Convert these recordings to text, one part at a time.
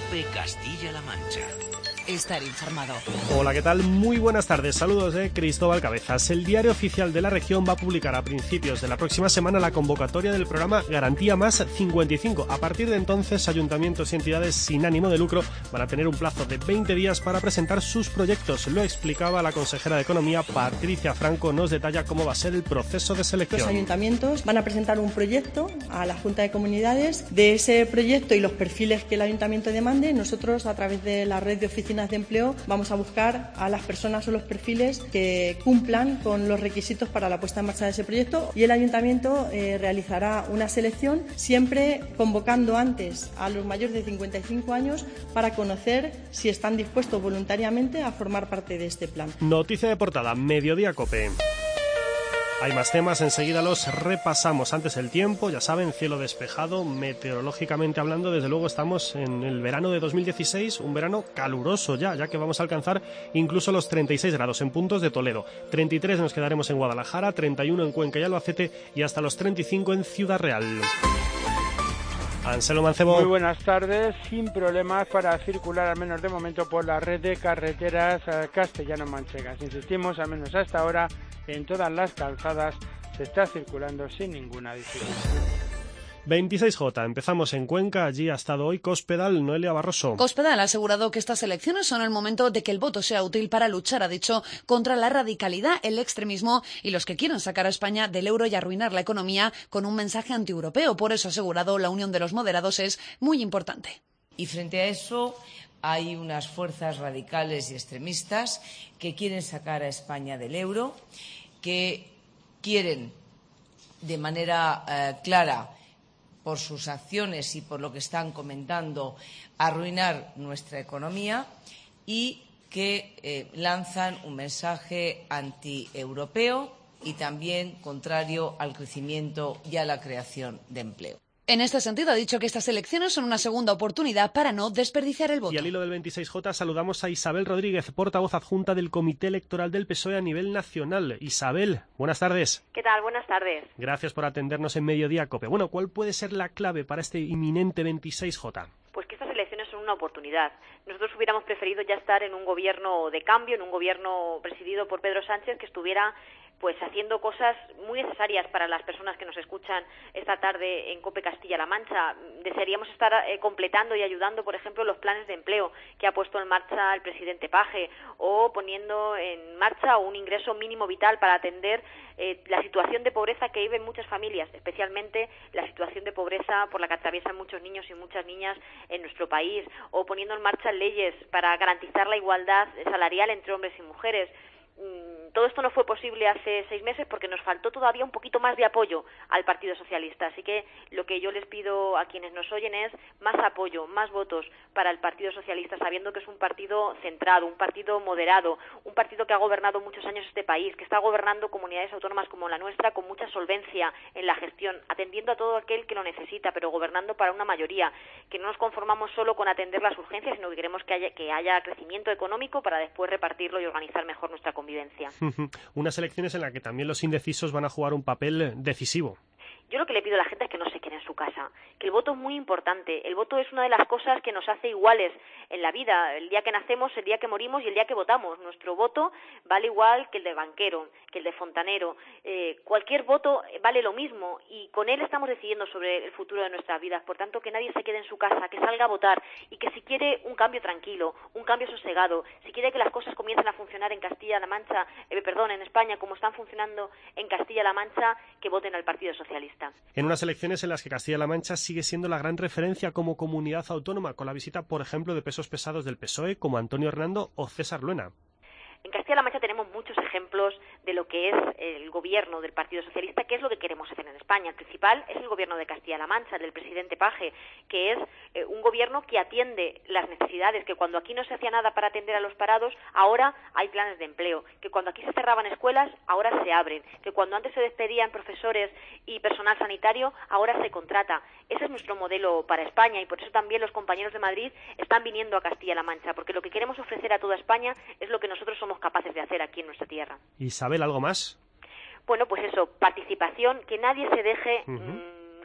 COPE Castilla-La Mancha. Estar informado. Hola, ¿qué tal? Muy buenas tardes. Saludos de Cristóbal Cabezas. El Diario Oficial de la Región va a publicar a principios de la próxima semana la convocatoria del programa Garantía Más 55. A partir de entonces, ayuntamientos y entidades sin ánimo de lucro van a tener un plazo de 20 días para presentar sus proyectos. Lo explicaba la consejera de Economía, Patricia Franco. Nos detalla cómo va a ser el proceso de selección. Los ayuntamientos van a presentar un proyecto a la Junta de Comunidades. De ese proyecto y los perfiles que el ayuntamiento demande, nosotros, a través de la red de oficinas de empleo, vamos a buscar a las personas o los perfiles que cumplan con los requisitos para la puesta en marcha de ese proyecto, y el ayuntamiento realizará una selección, siempre convocando antes a los mayores de 55 años para conocer si están dispuestos voluntariamente a formar parte de este plan. Noticia de portada, Mediodía COPE. Hay más temas, enseguida los repasamos. Antes el tiempo, ya saben, cielo despejado, meteorológicamente hablando, desde luego estamos en el verano de 2016, un verano caluroso ya que vamos a alcanzar incluso los 36 grados en puntos de Toledo. 33 nos quedaremos en Guadalajara, 31 en Cuenca y Albacete y hasta los 35 en Ciudad Real. Anselmo Mancebo. Muy buenas tardes, sin problemas para circular, al menos de momento, por la red de carreteras castellano-manchegas. Insistimos, al menos hasta ahora, en todas las calzadas se está circulando sin ninguna dificultad. 26J, empezamos en Cuenca, allí ha estado hoy Cospedal, Noelia Barroso. Cospedal ha asegurado que estas elecciones son el momento de que el voto sea útil para luchar, ha dicho, contra la radicalidad, el extremismo y los que quieren sacar a España del euro y arruinar la economía con un mensaje antieuropeo. Por eso ha asegurado la unión de los moderados es muy importante. Y frente a eso hay unas fuerzas radicales y extremistas que quieren sacar a España del euro, que quieren de manera clara, por sus acciones y por lo que están comentando, arruinar nuestra economía y que lanzan un mensaje antieuropeo y también contrario al crecimiento y a la creación de empleo. En este sentido, ha dicho que estas elecciones son una segunda oportunidad para no desperdiciar el voto. Y al hilo del 26J saludamos a Isabel Rodríguez, portavoz adjunta del Comité Electoral del PSOE a nivel nacional. Isabel, buenas tardes. ¿Qué tal? Buenas tardes. Gracias por atendernos en Mediodía COPE. Bueno, ¿cuál puede ser la clave para este inminente 26J? Pues que estas elecciones son una oportunidad. Nosotros hubiéramos preferido ya estar en un gobierno de cambio, en un gobierno presidido por Pedro Sánchez, que estuviera pues haciendo cosas muy necesarias para las personas que nos escuchan esta tarde en COPE Castilla-La Mancha. Desearíamos estar completando y ayudando, por ejemplo, los planes de empleo que ha puesto en marcha el presidente Paje, o poniendo en marcha un ingreso mínimo vital para atender la situación de pobreza que viven muchas familias, especialmente la situación de pobreza por la que atraviesan muchos niños y muchas niñas en nuestro país, o poniendo en marcha leyes para garantizar la igualdad salarial entre hombres y mujeres. Todo esto no fue posible hace 6 meses porque nos faltó todavía un poquito más de apoyo al Partido Socialista. Así que lo que yo les pido a quienes nos oyen es más apoyo, más votos para el Partido Socialista, sabiendo que es un partido centrado, un partido moderado, un partido que ha gobernado muchos años este país, que está gobernando comunidades autónomas como la nuestra con mucha solvencia en la gestión, atendiendo a todo aquel que lo necesita, pero gobernando para una mayoría, que no nos conformamos solo con atender las urgencias, sino que queremos que haya crecimiento económico para después repartirlo y organizar mejor nuestra convivencia. Unas elecciones en las que también los indecisos van a jugar un papel decisivo. Yo lo que le pido a la gente es que no se quede en su casa, que el voto es muy importante. El voto es una de las cosas que nos hace iguales en la vida. El día que nacemos, el día que morimos y el día que votamos. Nuestro voto vale igual que el del banquero, que el de fontanero. Cualquier voto vale lo mismo y con él estamos decidiendo sobre el futuro de nuestras vidas. Por tanto, que nadie se quede en su casa, que salga a votar y que si quiere un cambio tranquilo, un cambio sosegado, si quiere que las cosas comiencen a funcionar en Castilla-La Mancha, en España, como están funcionando en Castilla-La Mancha, que voten al Partido Socialista. En unas elecciones en las que Castilla-La Mancha sigue siendo la gran referencia como comunidad autónoma, con la visita, por ejemplo, de pesos pesados del PSOE como Antonio Hernando o César Luena. En Castilla-La Mancha tenemos muchos ejemplos de lo que es el gobierno del Partido Socialista, que es lo que queremos hacer en España. El principal es el gobierno de Castilla-La Mancha, el del presidente Paje, que es un gobierno que atiende las necesidades, que cuando aquí no se hacía nada para atender a los parados, ahora hay planes de empleo, que cuando aquí se cerraban escuelas, ahora se abren, que cuando antes se despedían profesores y personal sanitario, ahora se contrata. Ese es nuestro modelo para España y por eso también los compañeros de Madrid están viniendo a Castilla-La Mancha, porque lo que queremos ofrecer a toda España es lo que nosotros somos capaces de hacer aquí en nuestra tierra. Isabel, ¿algo más? Bueno, pues eso, participación, que nadie se deje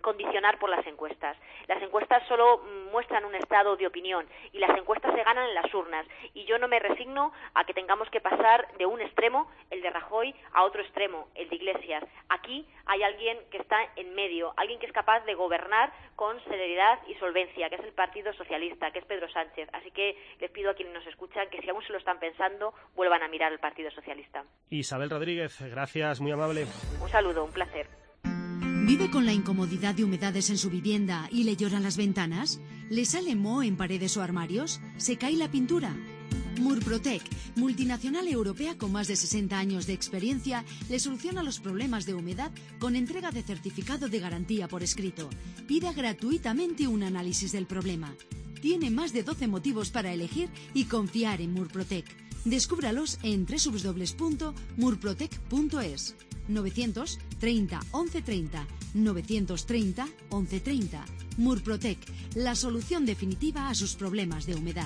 condicionar por las encuestas. Las encuestas solo muestran un estado de opinión y las encuestas se ganan en las urnas. Y yo no me resigno a que tengamos que pasar de un extremo, el de Rajoy, a otro extremo, el de Iglesias. Aquí hay alguien que está en medio, alguien que es capaz de gobernar con celeridad y solvencia, que es el Partido Socialista, que es Pedro Sánchez. Así que les pido a quienes nos escuchan que si aún se lo están pensando, vuelvan a mirar al Partido Socialista. Isabel Rodríguez, gracias, muy amable. Un saludo, un placer. ¿Vive con la incomodidad de humedades en su vivienda y le lloran las ventanas? ¿Le sale moho en paredes o armarios? ¿Se cae la pintura? Murprotec, multinacional europea con más de 60 años de experiencia, le soluciona los problemas de humedad con entrega de certificado de garantía por escrito. Pida gratuitamente un análisis del problema. Tiene más de 12 motivos para elegir y confiar en Murprotec. Descúbralos en www.murprotec.es. 930 1130 930 1130. Murprotec, la solución definitiva a sus problemas de humedad.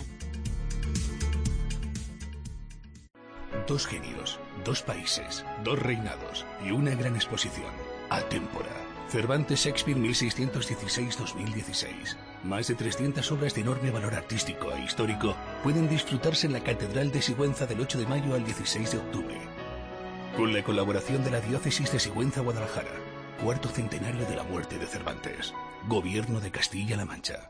Dos genios, dos países, dos reinados y una gran exposición. Atémpora. Cervantes Shakespeare 1616-2016. Más de 300 obras de enorme valor artístico e histórico pueden disfrutarse en la Catedral de Sigüenza del 8 de mayo al 16 de octubre. Con la colaboración de la Diócesis de Sigüenza-Guadalajara. Cuarto centenario de la muerte de Cervantes. Gobierno de Castilla-La Mancha.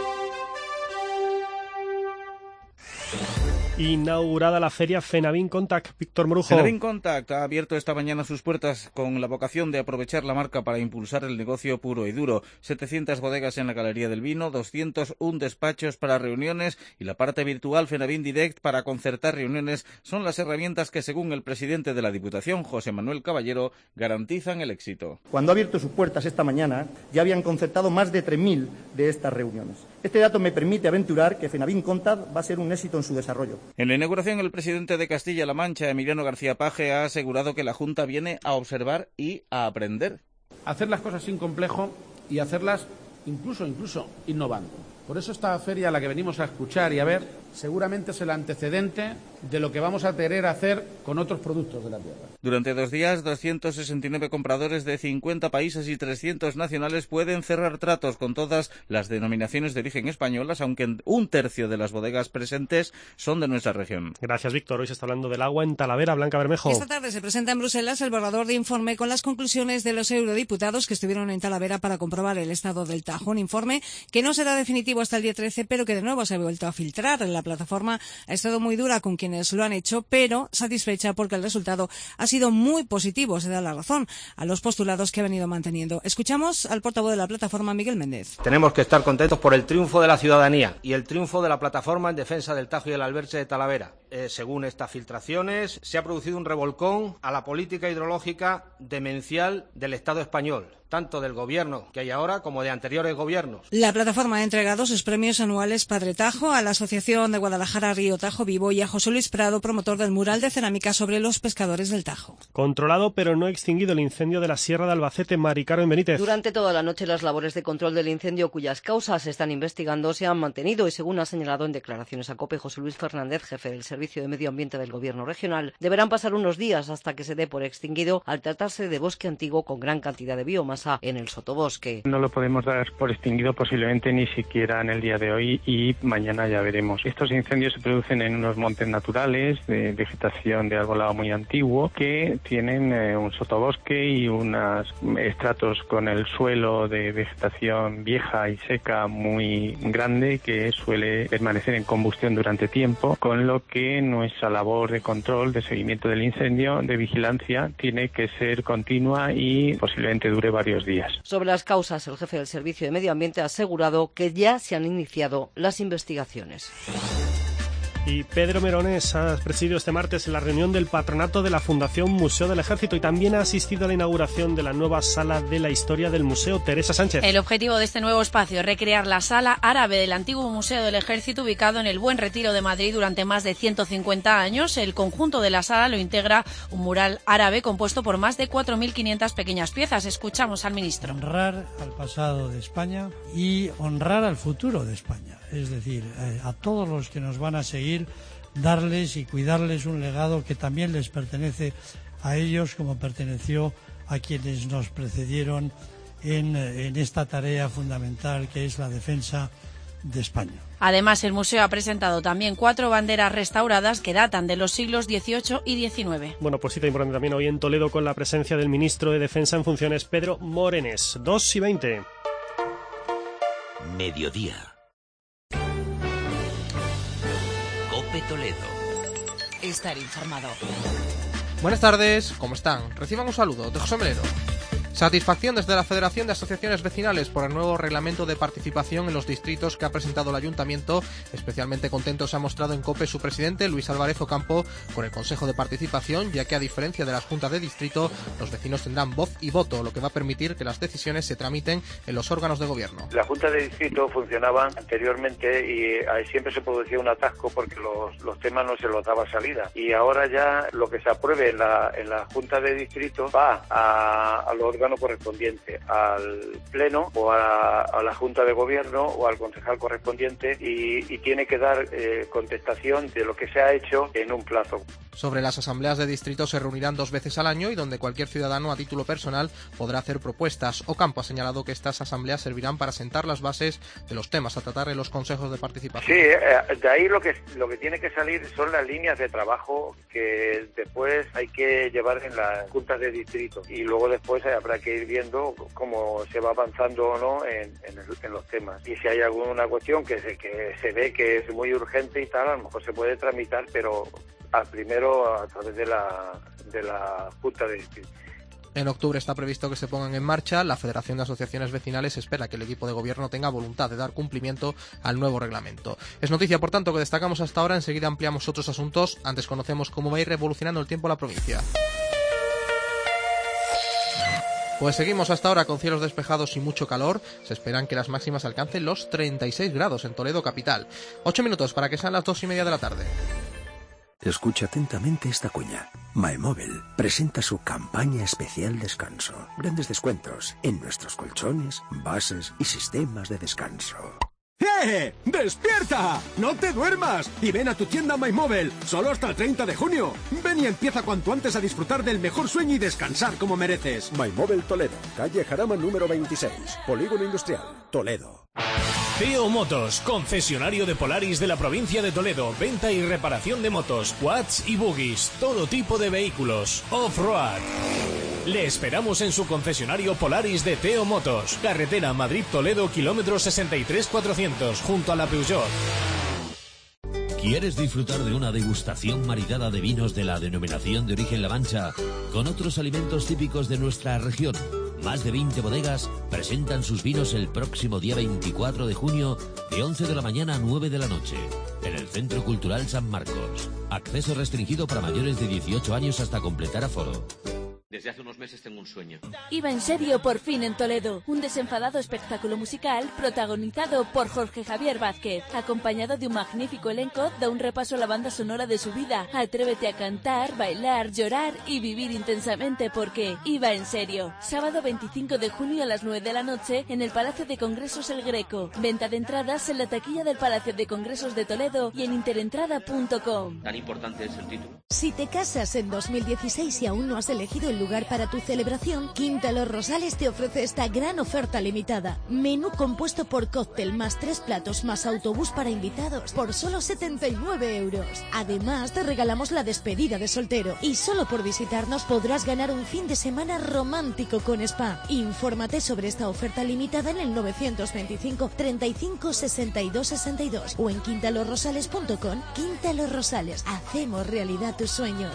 Inaugurada la feria Fenavín Contact. Víctor Morujo. Fenavín Contact ha abierto esta mañana sus puertas con la vocación de aprovechar la marca para impulsar el negocio puro y duro. 700 bodegas en la Galería del Vino, 201 despachos para reuniones y la parte virtual Fenavín Direct para concertar reuniones son las herramientas que, según el presidente de la Diputación, José Manuel Caballero, garantizan el éxito. Cuando ha abierto sus puertas esta mañana, ya habían concertado más de 3.000 de estas reuniones. Este dato me permite aventurar que Fenavín Contact va a ser un éxito en su desarrollo. En la inauguración, el presidente de Castilla-La Mancha, Emiliano García Paje, ha asegurado que la Junta viene a observar y a aprender. Hacer las cosas sin complejo y hacerlas incluso innovando. Por eso esta feria a la que venimos a escuchar y a ver seguramente es el antecedente de lo que vamos a querer hacer con otros productos de la tierra. Durante 2 días, 269 compradores de 50 países y 300 nacionales pueden cerrar tratos con todas las denominaciones de origen españolas, aunque un tercio de las bodegas presentes son de nuestra región. Gracias, Víctor. Hoy se está hablando del agua en Talavera. Blanca Bermejo. Esta tarde se presenta en Bruselas el borrador de informe con las conclusiones de los eurodiputados que estuvieron en Talavera para comprobar el estado del Tajo. Un informe que no será definitivo hasta el día 13, pero que de nuevo se ha vuelto a filtrar. La plataforma ha estado muy dura con quienes lo han hecho, pero satisfecha porque el resultado ha sido muy positivo. Se da la razón a los postulados que ha venido manteniendo. Escuchamos al portavoz de la plataforma, Miguel Méndez. Tenemos que estar contentos por el triunfo de la ciudadanía y el triunfo de la plataforma en defensa del Tajo y el Alberche de Talavera. Según estas filtraciones, se ha producido un revolcón a la política hidrológica demencial del Estado español, tanto del gobierno que hay ahora como de anteriores gobiernos. La plataforma ha entregado sus premios anuales Padre Tajo a la Asociación de Guadalajara Río Tajo Vivo y a José Luis Prado, promotor del mural de cerámica sobre los pescadores del Tajo. Controlado pero no extinguido el incendio de la Sierra de Albacete. Mari Carmen Benítez. Durante toda la noche las labores de control del incendio, cuyas causas se están investigando, se han mantenido y, según ha señalado en declaraciones a COPE José Luis Fernández, jefe del Servicio de Medio Ambiente del Gobierno regional, deberán pasar unos días hasta que se dé por extinguido, al tratarse de bosque antiguo con gran cantidad de biomasa en el sotobosque. No lo podemos dar por extinguido posiblemente ni siquiera en el día de hoy y mañana ya veremos. Estos incendios se producen en unos montes naturales de vegetación de arbolado muy antiguo que tienen un sotobosque y unos estratos con el suelo de vegetación vieja y seca muy grande que suele permanecer en combustión durante tiempo, con lo que nuestra labor de control, de seguimiento del incendio, de vigilancia, tiene que ser continua y posiblemente dure varios días. Sobre las causas, el jefe del Servicio de Medio Ambiente ha asegurado que ya se han iniciado las investigaciones. Y Pedro Merones ha presidido este martes la reunión del patronato de la Fundación Museo del Ejército y también ha asistido a la inauguración de la nueva sala de la historia del museo. Teresa Sánchez. El objetivo de este nuevo espacio es recrear la sala árabe del antiguo Museo del Ejército ubicado en el Buen Retiro de Madrid durante más de 150 años. El conjunto de la sala lo integra un mural árabe compuesto por más de 4.500 pequeñas piezas. Escuchamos al ministro. Honrar al pasado de España y honrar al futuro de España. Es decir, a todos los que nos van a seguir, darles y cuidarles un legado que también les pertenece a ellos, como perteneció a quienes nos precedieron en esta tarea fundamental que es la defensa de España. Además, el museo ha presentado también 4 banderas restauradas que datan de los siglos XVIII y XIX. Bueno, pues cita importante también hoy en Toledo con la presencia del ministro de Defensa en funciones, Pedro Morenés. 2:20. Mediodía. COPE Toledo. Estar informado. Buenas tardes, ¿cómo están? Reciban un saludo de José Melero. Satisfacción desde la Federación de Asociaciones Vecinales por el nuevo reglamento de participación en los distritos que ha presentado el Ayuntamiento. Especialmente contento se ha mostrado en COPE su presidente, Luis Álvarez Ocampo, con el Consejo de Participación, ya que a diferencia de las juntas de distrito, los vecinos tendrán voz y voto, lo que va a permitir que las decisiones se tramiten en los órganos de gobierno. Las juntas de distrito funcionaban anteriormente y siempre se producía un atasco porque los temas no se los daba salida. Y ahora ya lo que se apruebe en la junta de distrito va a los órgano correspondiente, al pleno o a la junta de gobierno o al concejal correspondiente y tiene que dar contestación de lo que se ha hecho en un plazo. Sobre las asambleas de distrito se reunirán 2 veces al año y donde cualquier ciudadano a título personal podrá hacer propuestas. Ocampo ha señalado que estas asambleas servirán para sentar las bases de los temas a tratar en los consejos de participación. Sí, de ahí lo que tiene que salir son las líneas de trabajo que después hay que llevar en las juntas de distrito y luego después habrá que ir viendo cómo se va avanzando o no en los temas. Y si hay alguna cuestión que se ve que es muy urgente y tal, a lo mejor se puede tramitar, pero primero a través de la Junta de Distrito. En octubre está previsto que se pongan en marcha. La Federación de Asociaciones Vecinales espera que el equipo de gobierno tenga voluntad de dar cumplimiento al nuevo reglamento. Es noticia, por tanto, que destacamos hasta ahora. Enseguida ampliamos otros asuntos. Antes conocemos cómo va a ir revolucionando el tiempo la provincia. Pues seguimos hasta ahora con cielos despejados y mucho calor. Se esperan que las máximas alcancen los 36 grados en Toledo capital. 8 minutos para que sean las 2:30 de la tarde. Escucha atentamente esta cuña. MyMobile presenta su campaña especial descanso. Grandes descuentos en nuestros colchones, bases y sistemas de descanso. ¡Eh! ¡Despierta! ¡No te duermas! Y ven a tu tienda MyMobile, solo hasta el 30 de junio. Ven y empieza cuanto antes a disfrutar del mejor sueño y descansar como mereces. MyMobile Toledo, calle Jarama número 26, Polígono Industrial, Toledo. Teo Motos, concesionario de Polaris de la provincia de Toledo. Venta y reparación de motos, quads y buggies, todo tipo de vehículos. Off-road. Le esperamos en su concesionario Polaris de Teo Motos. Carretera Madrid-Toledo, kilómetro 63,400, junto a la Peugeot. ¿Quieres disfrutar de una degustación maridada de vinos de la denominación de origen La Mancha con otros alimentos típicos de nuestra región? Más de 20 bodegas presentan sus vinos el próximo día 24 de junio de 11 de la mañana a 9 de la noche en el Centro Cultural San Marcos. Acceso restringido para mayores de 18 años hasta completar aforo. Desde hace unos meses tengo un sueño. Iba en serio por fin en Toledo. Un desenfadado espectáculo musical protagonizado por Jorge Javier Vázquez. Acompañado de un magnífico elenco, da un repaso a la banda sonora de su vida. Atrévete a cantar, bailar, llorar y vivir intensamente porque iba en serio. Sábado 25 de junio a las 9 de la noche en el Palacio de Congresos El Greco. Venta de entradas en la taquilla del Palacio de Congresos de Toledo y en interentrada.com. ¿Tan importante es el título? Si te casas en 2016 y aún no has elegido el lugar para tu celebración, Quinta Los Rosales te ofrece esta gran oferta limitada. Menú compuesto por cóctel más 3 platos más autobús para invitados por solo 79 euros. Además, te regalamos la despedida de soltero y solo por visitarnos podrás ganar un fin de semana romántico con spa. Infórmate sobre esta oferta limitada en el 925 35 62 62 o en quintalosrosales.com. Quinta Los Rosales, hacemos realidad tus sueños.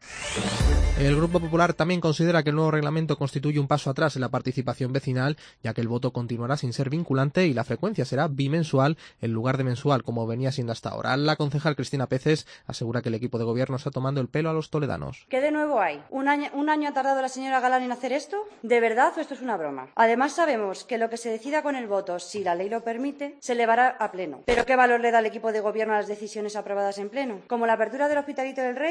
El Grupo Popular también considera que el nuevo reglamento constituye un paso atrás en la participación vecinal, ya que el voto continuará sin ser vinculante y la frecuencia será bimensual en lugar de mensual, como venía siendo hasta ahora. La concejal Cristina Peces asegura que el equipo de gobierno está tomando el pelo a los toledanos. ¿Qué de nuevo hay? ¿Un año ha tardado la señora Galán en hacer esto? ¿De verdad o esto es una broma? Además sabemos que lo que se decida con el voto, si la ley lo permite, se elevará a pleno. ¿Pero qué valor le da el equipo de gobierno a las decisiones aprobadas en pleno? ¿Como la apertura del Hospitalito del Rey?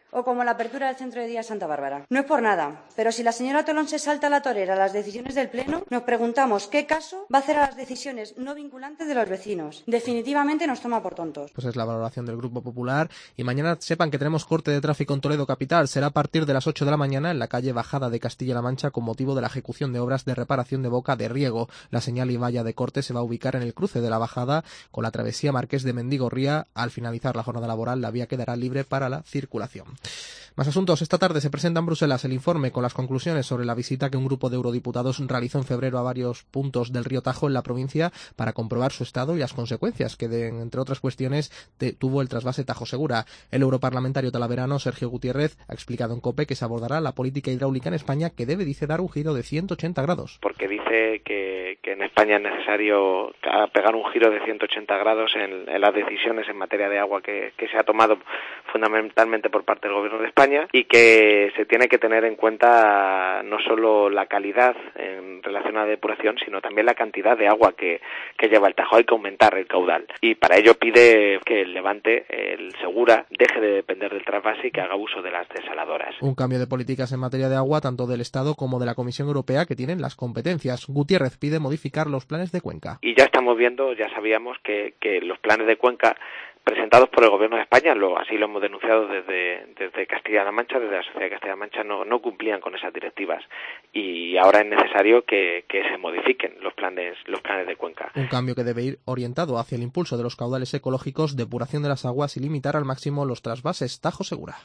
o como la apertura del centro de día Santa Bárbara. No es por nada, pero si la señora Tolón se salta a la torera a las decisiones del Pleno, nos preguntamos qué caso va a hacer a las decisiones no vinculantes de los vecinos. Definitivamente nos toma por tontos. Pues es la valoración del Grupo Popular. Y mañana sepan que tenemos corte de tráfico en Toledo capital. Será a partir de las 8 de la mañana en la calle Bajada de Castilla-La Mancha con motivo de la ejecución de obras de reparación de boca de riego. La señal y valla de corte se va a ubicar en el cruce de la Bajada con la travesía Marqués de Mendigorría. Al finalizar la jornada laboral, la vía quedará libre para la circulación. Más asuntos. Esta tarde se presenta en Bruselas el informe con las conclusiones sobre la visita que un grupo de eurodiputados realizó en febrero a varios puntos del río Tajo en la provincia para comprobar su estado y las consecuencias que, entre otras cuestiones, tuvo el trasvase Tajo Segura. El europarlamentario talaverano Sergio Gutiérrez ha explicado en COPE que se abordará la política hidráulica en España, que debe, dice, dar un giro de 180 grados. Porque dice que en España es necesario pegar un giro de 180 grados en las decisiones en materia de agua que se ha tomado fundamentalmente por parte del Gobierno de España, y que se tiene que tener en cuenta no solo la calidad en relación a la depuración, sino también la cantidad de agua que lleva el Tajo. Hay que aumentar el caudal y para ello pide que el Levante, el Segura, deje de depender del trasvase y que haga uso de las desaladoras. Un cambio de políticas en materia de agua tanto del Estado como de la Comisión Europea, que tienen las competencias. Gutiérrez pide modificar los planes de Cuenca. Y ya estamos viendo, ya sabíamos que los planes de Cuenca presentados por el Gobierno de España, así lo hemos denunciado desde Castilla-La Mancha, desde la sociedad de Castilla-La Mancha, no cumplían con esas directivas y ahora es necesario que se modifiquen los planes de Cuenca. Un cambio que debe ir orientado hacia el impulso de los caudales ecológicos, depuración de las aguas y limitar al máximo los trasvases. Tajo Segura.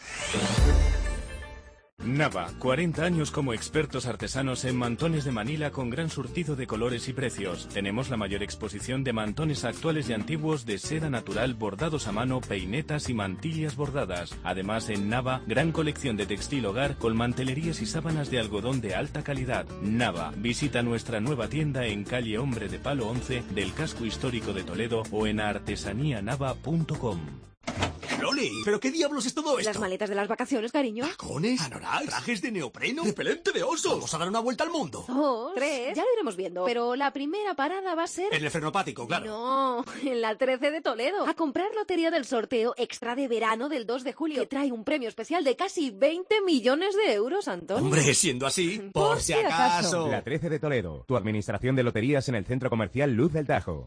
Nava, 40 años como expertos artesanos en mantones de Manila con gran surtido de colores y precios. Tenemos la mayor exposición de mantones actuales y antiguos de seda natural, bordados a mano, peinetas y mantillas bordadas. Además, en Nava, gran colección de textil hogar con mantelerías y sábanas de algodón de alta calidad. Nava, visita nuestra nueva tienda en calle Hombre de Palo 11 del casco histórico de Toledo o en artesanianava.com. Loli, ¿pero qué diablos es todo esto? Las maletas de las vacaciones, cariño. ¿Tacones? ¿Anoraks? ¿Trajes de neopreno? ¿Repelente de oso? ¿Vamos a dar una vuelta al mundo? 2, 3, ya lo iremos viendo. Pero la primera parada va a ser... En el frenopático, claro. No, en la 13 de Toledo. A comprar lotería del sorteo extra de verano del 2 de julio, que trae un premio especial de casi 20 millones de euros, Antonio. Hombre, siendo así, por si acaso. La 13 de Toledo, tu administración de loterías en el Centro Comercial Luz del Tajo.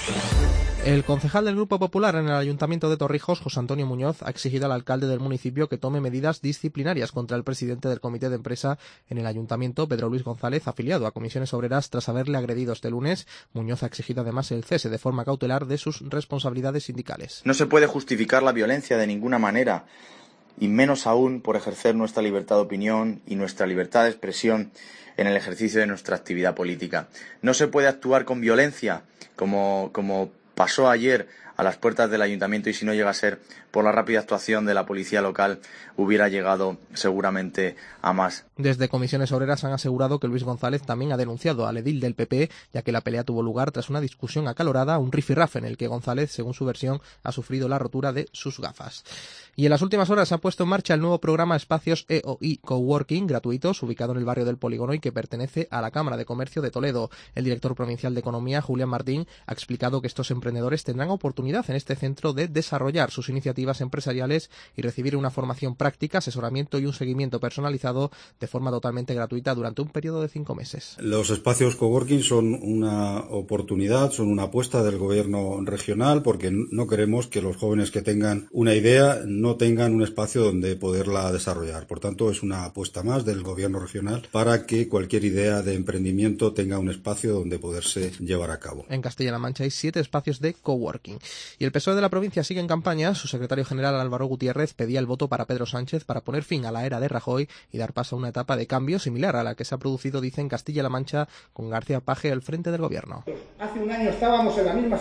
El concejal del Grupo Popular en el Ayuntamiento de Torrijos, José Antonio Muñoz, ha exigido al alcalde del municipio que tome medidas disciplinarias contra el presidente del comité de empresa en el Ayuntamiento, Pedro Luis González, afiliado a Comisiones Obreras, tras haberle agredido este lunes. Muñoz ha exigido además el cese de forma cautelar de sus responsabilidades sindicales. No se puede justificar la violencia de ninguna manera, y menos aún por ejercer nuestra libertad de opinión y nuestra libertad de expresión en el ejercicio de nuestra actividad política. No se puede actuar con violencia como pasó ayer a las puertas del ayuntamiento, y si no llega a ser por la rápida actuación de la policía local, hubiera llegado seguramente a más. Desde Comisiones Obreras han asegurado que Luis González también ha denunciado al edil del PP, ya que la pelea tuvo lugar tras una discusión acalorada, un rifirrafe en el que González, según su versión, ha sufrido la rotura de sus gafas. Y en las últimas horas se ha puesto en marcha el nuevo programa Espacios EOI Coworking gratuitos, ubicado en el barrio del Polígono y que pertenece a la Cámara de Comercio de Toledo. El director provincial de Economía, Julián Martín, ha explicado que estos emprendedores tendrán oportunidad en este centro de desarrollar sus iniciativas empresariales y recibir una formación práctica, asesoramiento y un seguimiento personalizado de forma totalmente gratuita durante un periodo de 5 meses. Los espacios coworking son una oportunidad, son una apuesta del gobierno regional, porque no queremos que los jóvenes que tengan una idea no tengan un espacio donde poderla desarrollar. Por tanto, es una apuesta más del gobierno regional para que cualquier idea de emprendimiento tenga un espacio donde poderse llevar a cabo. En Castilla-La Mancha hay 7 espacios de coworking. Y el PSOE de la provincia sigue en campaña. Su secretario general, Álvaro Gutiérrez, pedía el voto para Pedro Sánchez para poner fin a la era de Rajoy y dar paso a una etapa de cambio similar a la que se ha producido, dice, en Castilla-La Mancha con García Paje al frente del gobierno. Hace un año estábamos en la misma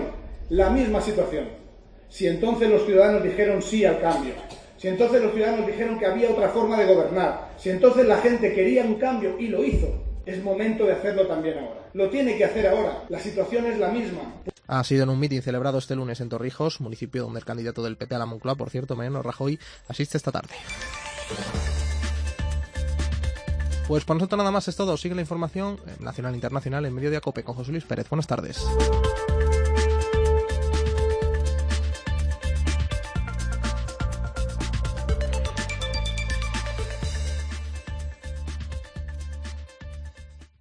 situación. Si entonces los ciudadanos dijeron sí al cambio, si entonces los ciudadanos dijeron que había otra forma de gobernar, si entonces la gente quería un cambio y lo hizo, es momento de hacerlo también ahora. Lo tiene que hacer ahora. La situación es la misma. Ha sido en un mitin celebrado este lunes en Torrijos, municipio donde el candidato del PP a la Moncloa, por cierto, Mariano Rajoy, asiste esta tarde. Pues por nosotros nada más es todo. Sigue la información nacional e internacional en Mediodía COPE con José Luis Pérez. Buenas tardes.